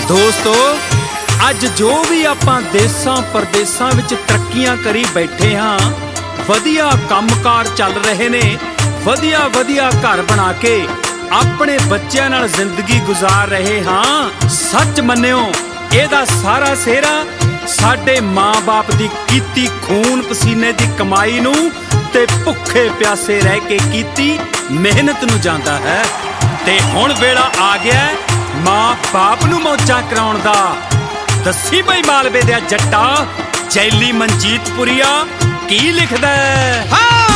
ਦੋਸਤੋ ਅੱਜ ਜੋ ਵੀ ਆਪਾਂ ਦੇਸਾਂ ਪ੍ਰਦੇਸਾਂ ਵਿੱਚ ਤਰੱਕੀਆਂ ਕਰੀ ਬੈਠੇ ਹਾਂ, ਵਧੀਆ ਕੰਮਕਾਰ ਚੱਲ ਰਹੇ ਨੇ, ਵਧੀਆ ਘਰ ਬਣਾ ਕੇ ਆਪਣੇ ਬੱਚਿਆਂ ਨਾਲ ਜ਼ਿੰਦਗੀ ਗੁਜ਼ਾਰ ਰਹੇ ਹਾਂ। ਸੱਚ ਮੰਨਿਓ, ਇਹਦਾ ਸਾਰਾ ਸਿਹਰਾ ਸਾਡੇ ਮਾਂ-ਬਾਪ ਦੀ ਕੀਤੀ ਖੂਨ ਪਸੀਨੇ ਦੀ ਕਮਾਈ ਨੂੰ ਤੇ ਭੁੱਖੇ ਪਿਆਸੇ ਰਹਿ ਕੇ ਕੀਤੀ ਮਿਹਨਤ ਨੂੰ ਜਾਂਦਾ ਹੈ। ਤੇ ਹੁਣ ਵੇਲਾ ਆ ਗਿਆ ਮਾਂ-ਬਾਪ ਨੂੰ ਮੌਜਾਂ ਕਰਾਉਣ ਦਾ। ਦੱਸੀ ਬਈ ਮਾਲਵੇ ਦੇ ਜੱਟਾ, ਜੈਲੀ ਮਨਜੀਤਪੁਰੀਆ ਕੀ ਲਿਖਦਾ ਹੈ।